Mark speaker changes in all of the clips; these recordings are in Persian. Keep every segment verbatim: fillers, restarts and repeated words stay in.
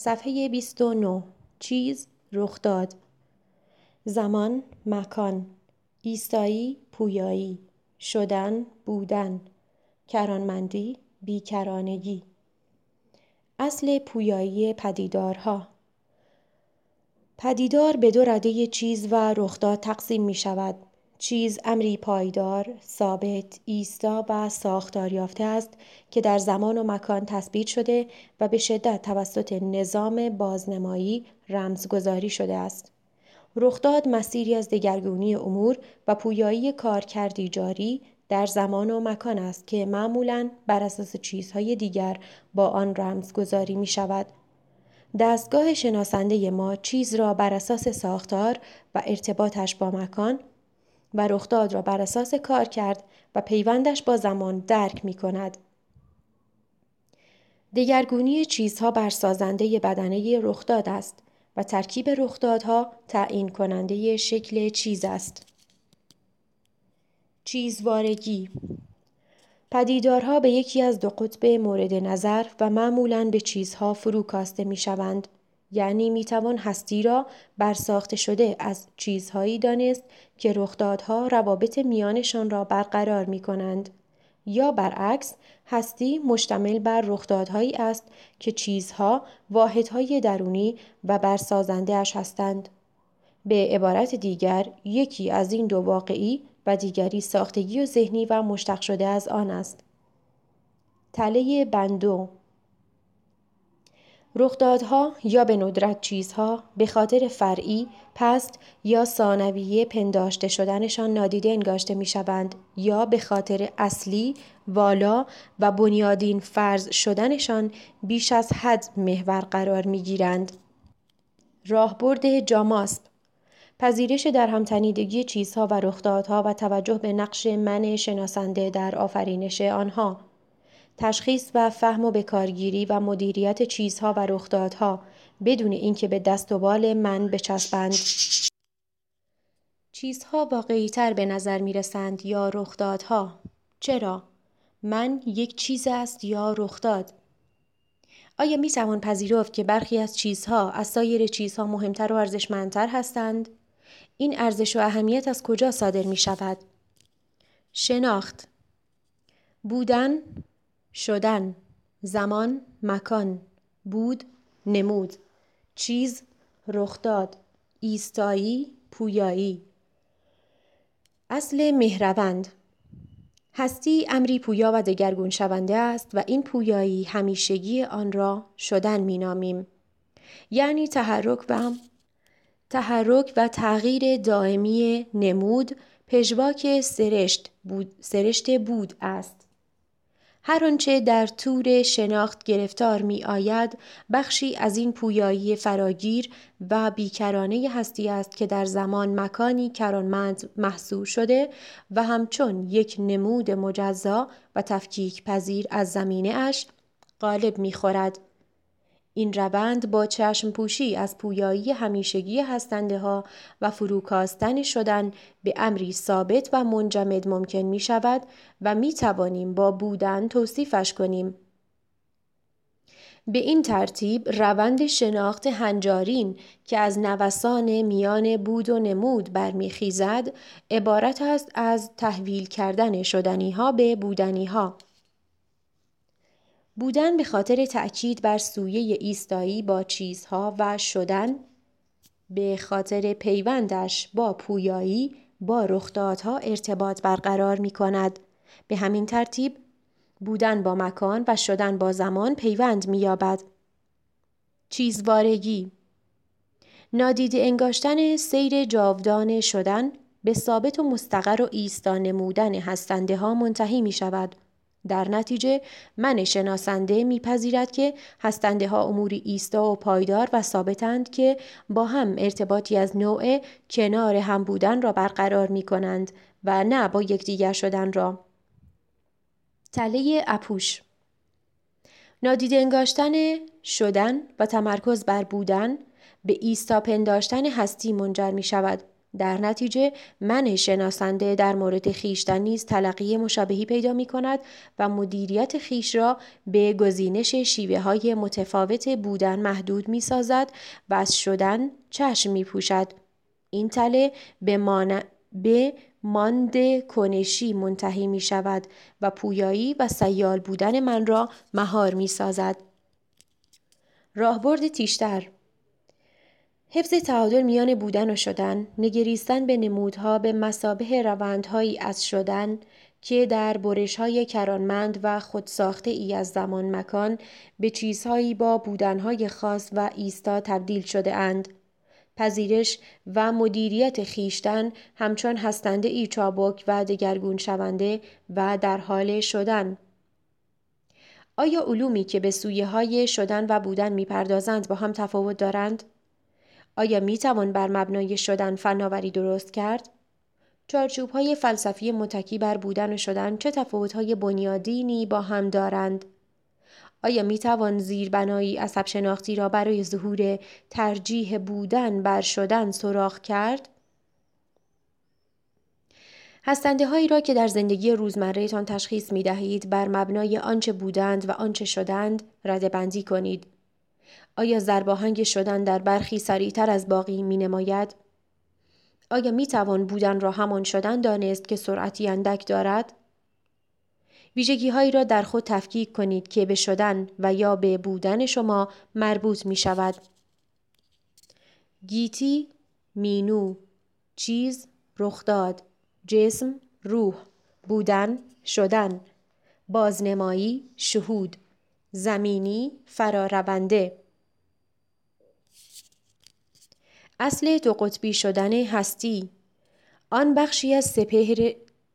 Speaker 1: صفحه بیست و نه. چیز، رخ داد. زمان، مکان. ایستایی، پویایی. شدن، بودن. کرانمندی، بیکرانگی. اصل پویایی پدیدارها. پدیدار به دو رده چیز و رخداد تقسیم می شود. چیز امری پایدار، ثابت، ایستا و ساختار یافته است که در زمان و مکان تثبیت شده و به شدت توسط نظام بازنمایی رمزگذاری شده است. رخداد مسیری از دگرگونی امور و پویایی کارکردی جاری در زمان و مکان است که معمولاً بر اساس چیزهای دیگر با آن رمزگذاری می شود. دستگاه شناسنده ما چیز را بر اساس ساختار و ارتباطش با مکان و رخداد را بر اساس کارکرد و پیوندش با زمان درک می کند. دگرگونی چیزها بر سازنده بدنه رخداد است و ترکیب رخدادها تعیین کننده شکل چیز است. چیزوارگی. پدیدارها به یکی از دو قطب مورد نظر و معمولاً به چیزها فرو کاسته می شوند. یعنی می توان هستی را برساخته شده از چیزهایی دانست که رخدادها روابط میانشان را برقرار می کنند. یا برعکس، هستی مشتمل بر رخدادهایی است که چیزها واحدهای درونی و برسازنده اش هستند. به عبارت دیگر، یکی از این دو واقعی و دیگری ساختگی و ذهنی و مشتق شده از آن است. تله بندو. رخدادها یا به ندرت چیزها به خاطر فرعی، پست یا ثانویه پنداشته شدنشان نادیده انگاشته می شوند یا به خاطر اصلی، والا و بنیادین فرض شدنشان بیش از حد محور قرار می گیرند. راهبرد جاماسب. پذیرش در همتنیدگی چیزها و رخدادها و توجه به نقش من شناسنده در آفرینش آنها. تشخیص و فهم و بکارگیری و مدیریت چیزها و رخدادها بدون اینکه به دست و بال من بچسبند. چیزها واقعی تر به نظر می رسند یا رخدادها؟ چرا؟ من یک چیز است یا رخداد؟ آیا می توان پذیرفت که برخی از چیزها از سایر چیزها مهمتر و ارزشمندتر هستند؟ این ارزش و اهمیت از کجا صادر می شود؟ شناخت. بودن، شدن، زمان، مکان، بود، نمود، چیز، رخداد، ایستایی، پویایی. اصل مهروند. هستی امری پویا و دگرگون شونده است و این پویایی همیشگی آن را شدن می نامیم. یعنی تحرک و تحرک و تغییر دائمی نمود پژواک سرشت بود, سرشت بود است. هر آنچه در طور شناخت گرفتار می آید بخشی از این پویایی فراگیر و بیکرانه هستی است که در زمان مکانی کرانمند محصور شده و همچون یک نمود مجزا و تفکیک پذیر از زمینه اش غالب می خورد. این روند با چشم پوشی از پویایی همیشگی هستنده ها و فروکاستن شدن به امری ثابت و منجمد ممکن می شود و می توانیم با بودن توصیفش کنیم. به این ترتیب روند شناخت هنجارین که از نوسان میان بود و نمود برمیخیزد عبارت است از تحویل کردن شدنی ها به بودنی ها. بودن به خاطر تأکید بر سویه ایستایی با چیزها و شدن به خاطر پیوندش با پویایی با رخدادها ارتباط برقرار می کند. به همین ترتیب بودن با مکان و شدن با زمان پیوند می یابد. چیزوارگی. نادیده انگاشتن سیر جاودان شدن به ثابت و مستقر و ایستا نمودن هستنده ها منتهی می شود. در نتیجه من شناسنده میپذیرد که هستنده ها اموری ایستا و پایدار و ثابتند که با هم ارتباطی از نوع کنار هم بودن را برقرار می کنند و نه با یکدیگر شدن را. تله اپوش. نادیده انگاشتن شدن و تمرکز بر بودن به ایستا پنداشتن هستی منجر می شود در نتیجه من شناسنده در مورد خویشتن نیز تلقی مشابهی پیدا می کند و مدیریت خویش را به گزینش شیوه های متفاوت بودن محدود می سازد و از شدن چشم می پوشد. این تله به, مان... به مانده کنشی منتهی می شود و پویایی و سیال بودن من را مهار می سازد. راهبرد تیشتر: حفظ تعادل میان بودن و شدن، نگریستن به نمودها به مثابه روندهایی از شدن که در برش‌های کرانمند و خودساخته ای از زمان مکان به چیزهایی با بودنهای خاص و ایستا تبدیل شده اند. پذیرش و مدیریت خویشتن همچون هستنده ای چابک و دگرگون شونده و در حال شدن. آیا علومی که به سویه های شدن و بودن می‌پردازند با هم تفاوت دارند؟ آیا می‌توان بر مبنای شدن فناوری درست کرد؟ چارچوب‌های فلسفی متکی بر بودن و شدن چه تفاوت‌های بنیادینی با هم دارند؟ آیا می‌توان زیربنایی عصب شناختی را برای ظهور ترجیح بودن بر شدن سراغ کرد؟ هستنده هایی را که در زندگی روزمره تان تشخیص می دهید بر مبنای آنچه بودند و آنچه شدند ردبندی کنید. آیا ضرباهنگ شدن در برخی سریعتر از باقی می نماید؟ آیا می توان بودن را همان شدن دانست که سرعتی اندک دارد؟ ویژگی هایی را در خود تفکیک کنید که به شدن و یا به بودن شما مربوط می شود. گیتی، مینو، چیز، رخداد، جسم، روح، بودن، شدن، بازنمایی، شهود، زمینی، فرارونده. اصل دو قطبی شدن هستی، آن بخشی از سپهر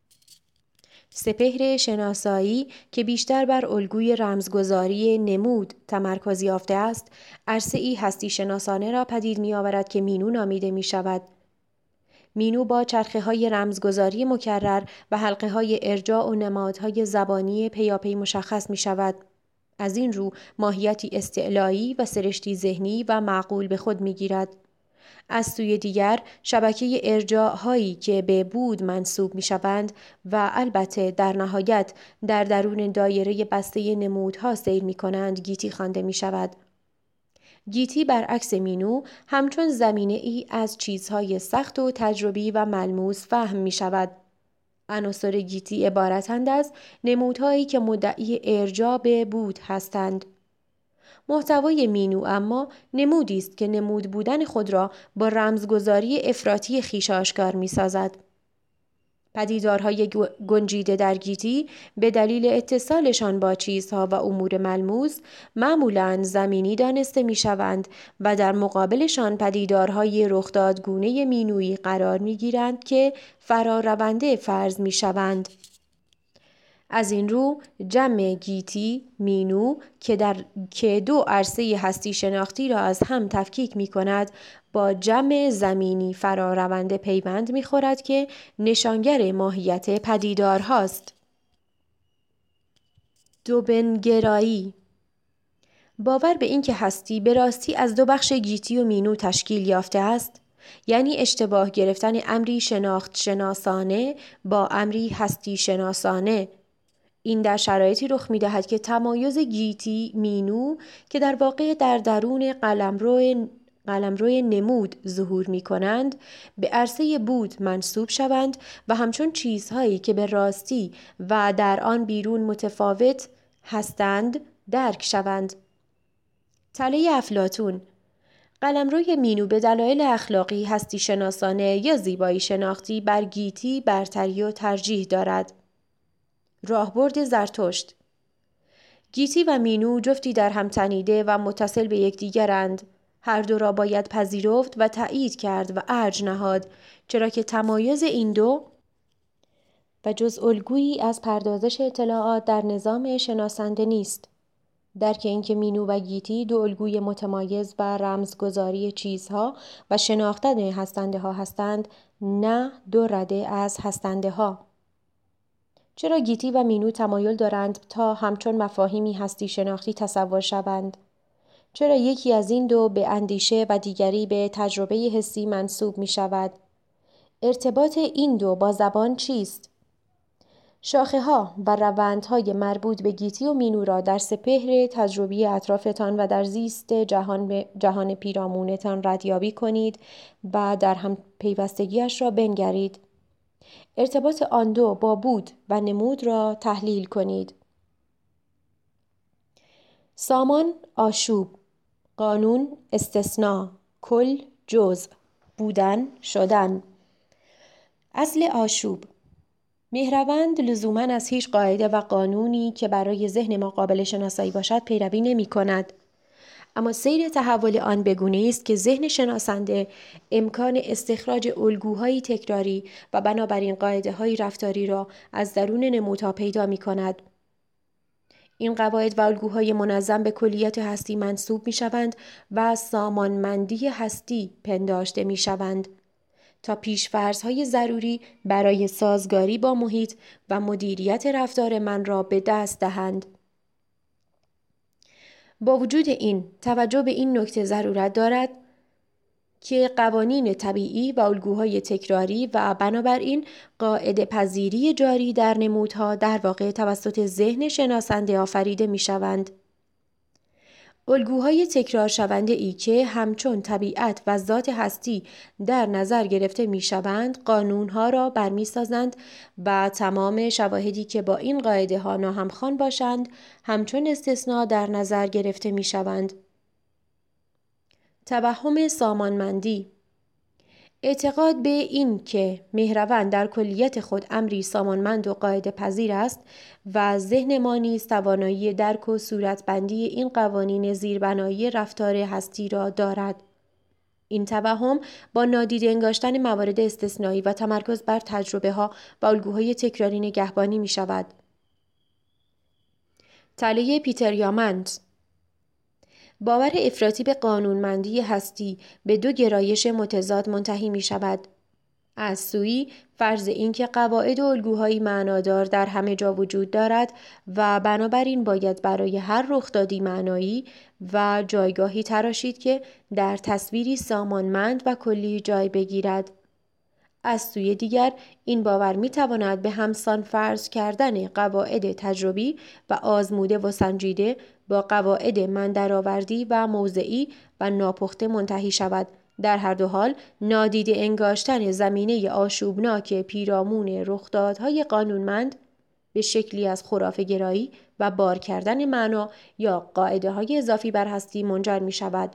Speaker 1: سپهر شناسایی که بیشتر بر الگوی رمزگذاری نمود تمرکز یافته است، عرصه ای هستی شناسانه را پدید می آورد که مینو نامیده می شود. مینو با چرخه های رمزگذاری مکرر و حلقه های ارجاع و نمادهای زبانی پیاپی مشخص می شود. از این رو ماهیتی استعلایی و سرشتی ذهنی و معقول به خود می گیرد. از سوی دیگر شبکه ارجاع هایی که به بود منسوب می شوند و البته در نهایت در درون دایره بسته نمودها سیر می کنند گیتی خوانده می شود. گیتی برعکس مینو همچون زمینه ای از چیزهای سخت و تجربی و ملموس فهم می شود. عناصر گیتی عبارتند از نمودهایی که مدعی ارجاع به بود هستند. محتوای مینو اما نمودی است که نمود بودن خود را با رمزگذاری افراطی خویش آشکار می سازد. پدیدارهای گنجیده در گیتی به دلیل اتصالشان با چیزها و امور ملموس معمولاً زمینی دانسته می شوند و در مقابلشان پدیدارهای رخدادگونه مینویی قرار می گیرند که فرارونده فرض می شوند. از این رو جمع گیتی، مینو که, در... که دو عرصه هستی شناختی را از هم تفکیک می کند با جمع زمینی فرارونده پیوند می خورد که نشانگر ماهیت پدیدار هاست. دوبنگرایی، باور به این که هستی به راستی از دو بخش گیتی و مینو تشکیل یافته است، یعنی اشتباه گرفتن امری شناخت شناسانه با امری هستی شناسانه. این در شرایطی رخ می دهد که تمایز گیتی مینو که در واقع در درون قلمرو قلمرو نمود ظهور می کنند به عرصه بود منسوب شوند و همچون چیزهایی که به راستی و در آن بیرون متفاوت هستند درک شوند. تله افلاطون، قلمروی مینو به دلایل اخلاقی، هستی شناسانه یا زیبایی شناختی بر گیتی برتری و ترجیح دارد. راهبرد زرتشت، گیتی و مینو جفتی در هم تنیده و متصل به یکدیگرند. هر دو را باید پذیرفت و تأیید کرد و ارج نهاد، چرا که تمایز این دو و جز الگویی از پردازش اطلاعات در نظام شناسنده نیست. درک اینکه مینو و گیتی دو الگوی متمایز و رمزگذاری چیزها و شناختن هستنده ها هستند، نه دو رده از هستنده ها. چرا گیتی و مینو تمایل دارند تا همچون مفاهیمی هستی شناختی تصور شوند؟ چرا یکی از این دو به اندیشه و دیگری به تجربه حسی منسوب می شود؟ ارتباط این دو با زبان چیست؟ شاخه ها و روندهای مربوط به گیتی و مینو را در سپهر تجربی اطرافتان و در زیست جهان, جهان پیرامونتان ردیابی کنید و در هم پیوستگیش را بنگرید. ارتباط آن دو با بود و نمود را تحلیل کنید. سامان آشوب، قانون استثناء، کل جزء، بودن شدن. اصل آشوب: مهربند لزوماً از هیچ قاعده و قانونی که برای ذهن ما قابل شناسایی باشد پیروی نمی کند. اما سیر تحول آن بگونه است که ذهن شناسنده امکان استخراج الگوهای تکراری و بنابراین قاعده‌های رفتاری را از درون نمودها پیدا می کند. این قواعد و الگوهای منظم به کلیت هستی منسوب می شوند و سامانمندی هستی پنداشته می شوند تا پیش‌فرض‌های ضروری برای سازگاری با محیط و مدیریت رفتار من را به دست دهند. با وجود این، توجه به این نکته ضرورت دارد که قوانین طبیعی و الگوهای تکراری و بنابراین قاعده پذیری جاری در نمودها در واقع توسط ذهن شناسنده آفریده می شوند. الگوهای تکرار شونده ای که همچون طبیعت و ذات هستی در نظر گرفته می شوند، قانونها را برمی سازند و تمام شواهدی که با این قاعده ها ناهمخوان باشند، همچون استثناء در نظر گرفته می شوند. توهم سامانمندی: اعتقاد به این که مهربان در کلیت خود امری سامانمند و قاعده پذیر است و ذهن ما نیز توانایی درک و صورتبندی این قوانین زیربنایی رفتار هستی را دارد. این توهم با نادیده انگاشتن موارد استثنایی و تمرکز بر تجربه ها و الگوهای تکراری نگهبانی می شود. تله پیتر یامنت: باور افراطی به قانونمندی هستی به دو گرایش متضاد منتهی می شود. از سوی فرض اینکه قواعد و الگوهای معنادار در همه جا وجود دارد و بنابراین باید برای هر رخدادی معنایی و جایگاهی تراشید که در تصویری سامانمند و کلی جای بگیرد. از سوی دیگر این باور می تواند به همسان فرض کردن قواعد تجربی و آزموده و سنجیده با قواعد من درآوردی و موضعی و ناپخته منتهی شود. در هر دو حال نادیده انگاشتن زمینه آشوبناک پیرامون رخدادهای قانونمند به شکلی از خرافه گرایی و بار کردن معنا یا قاعده های اضافی بر هستی منجر می شود.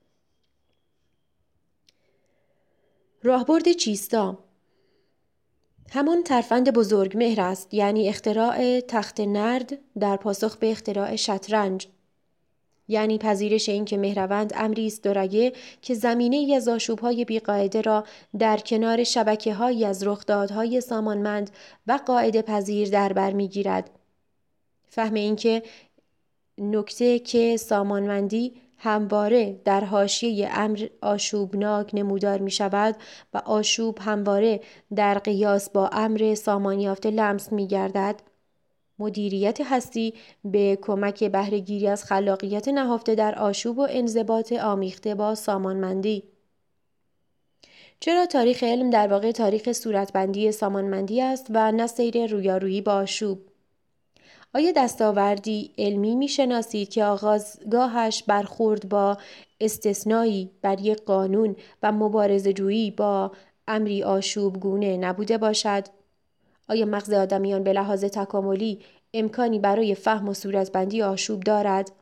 Speaker 1: راهبرد چیستا همان ترفند بزرگ مهر است، یعنی اختراع تخت نرد در پاسخ به اختراع شطرنج، یعنی پذیرش این که مهروند امری است دورگه که زمینه ای از آشوب‌های بی‌قاعده را در کنار شبکه‌هایی از رخدادهای سامانمند و قاعده پذیر در بر می‌گیرد. فهم این که نکته که سامانمندی همواره در حاشیه امر آشوبناک نمودار می شود و آشوب همواره در قیاس با امر سامان یافته لمس می گردد. مدیریت هستی به کمک بهره‌گیری از خلاقیت نهفته در آشوب و انضباط آمیخته با سامانمندی. چرا تاریخ علم در واقع تاریخ صورتبندی سامانمندی است و نه سیر رویارویی با آشوب؟ آیا دستاوردی علمی می شناسید که آغازگاهش برخورد با استثنایی بر یک قانون و مبارزه‌جویی با امری آشوب گونه نبوده باشد؟ آیا مغز آدمیان به لحاظ تکاملی امکانی برای فهم و صورتبندی آشوب دارد؟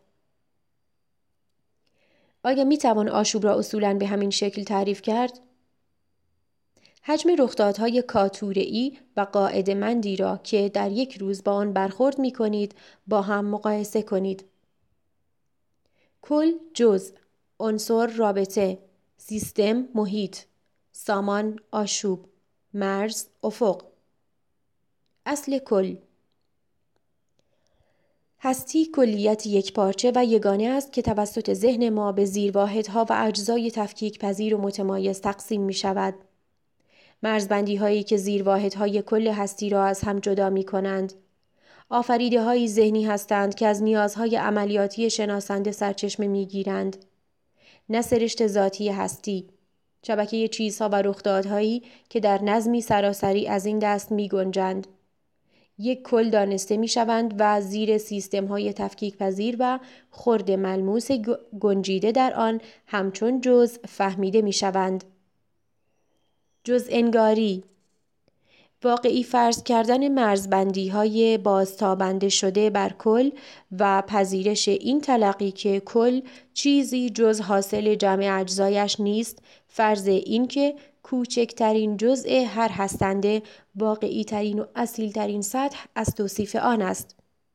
Speaker 1: آیا می توان آشوب را اصولاً به همین شکل تعریف کرد؟ حجم رخدادهای کاتوره‌ای و قاعده‌مندی را که در یک روز با آن برخورد می کنید با هم مقایسه کنید. کل جزء، عنصر رابطه، سیستم محیط، سامان آشوب، مرز افق. اصل کل: هستی کلیت یک پارچه و یگانه است که توسط ذهن ما به زیرواحدها و اجزای تفکیک پذیر و متمایز تقسیم می شود. مرزبندی هایی که زیرواحدهای کل هستی را از هم جدا می کنند. آفریده های ذهنی هستند که از نیازهای عملیاتی شناسنده سرچشمه می گیرند. نه سرشت ذاتی هستی. شبکه چیزها و رخدادهایی که در نظمی سراسری از این دست می گنجند. یک کل دانسته می شوند و زیر سیستم های تفکیک پذیر و خرد ملموس گنجیده در آن همچون جزء فهمیده می شوند. جزء انگاری، واقعی فرض کردن مرزبندی های بازتابنده شده بر کل و پذیرش این تلقی که کل چیزی جز حاصل جمع اجزایش نیست، فرض این که کوچکترین جزء هر هستنده واقعی ترین و اصیل ترین سطح از توصیف آن است.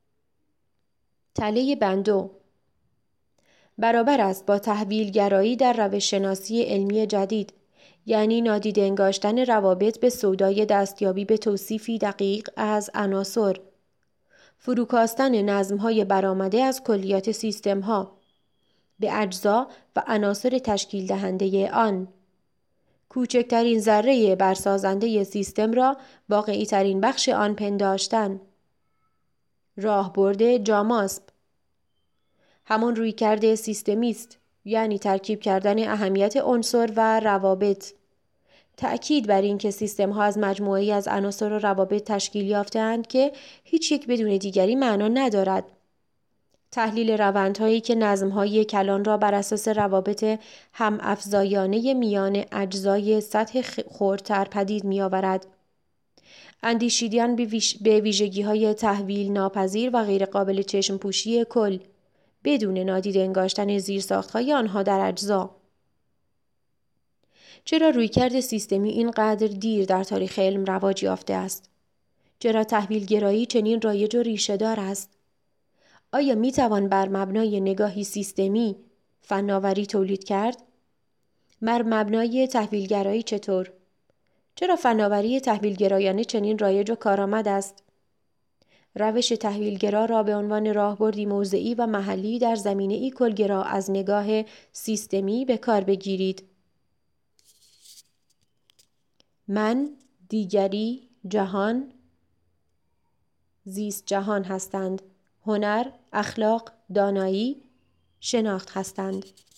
Speaker 1: تله بندو برابر است با تحویل گرایی در روش شناسی علمی جدید، یعنی نادیده انگاشتن روابط به سودای دستیابی به توصیفی دقیق از عناصر، فروکاستن نظم‌های برآمده از کلیات سیستم‌ها به اجزا و عناصر تشکیل دهنده آن، کوچکترین ذره برسازنده سیستم را واقعی ترین بخش آن پنداشتن. راهبرد جاماسب همان رویکرد سیستمی است، یعنی ترکیب کردن اهمیت عنصر و روابط، تأکید بر این که سیستم ها از مجموعه‌ای از عناصر و روابط تشکیل یافته‌اند که هیچ یک بدون دیگری معنا ندارد. تحلیل روندهایی که نظم‌های کلان را بر اساس روابط هم افزایانه میان اجزای سطح خردتر پدید می‌آورد. اندیشیدن به ویژگی‌های تحویل ناپذیر و غیرقابل چشم پوشی کل بدون نادیده انگاشتن زیرساخت‌های آنها در اجزا. چرا رویکرد سیستمی اینقدر دیر در تاریخ علم رواج یافته است؟ چرا تحویل گرایی چنین رایج و ریشه‌دار است؟ آیا می توان بر مبنای نگاهی سیستمی فناوری تولید کرد؟ بر مبنای تحویل گرایی چطور؟ چرا فناوری تحویل گرایانه چنین رایج و کارآمد است؟ روش تحویلگرا را به عنوان راهبردی موضعی و محلی در زمینه‌ای کلگرا از نگاه سیستمی به کار بگیرید. من، دیگری، جهان، زیست جهان هستند. هنر، اخلاق، دانایی، شناخت هستند.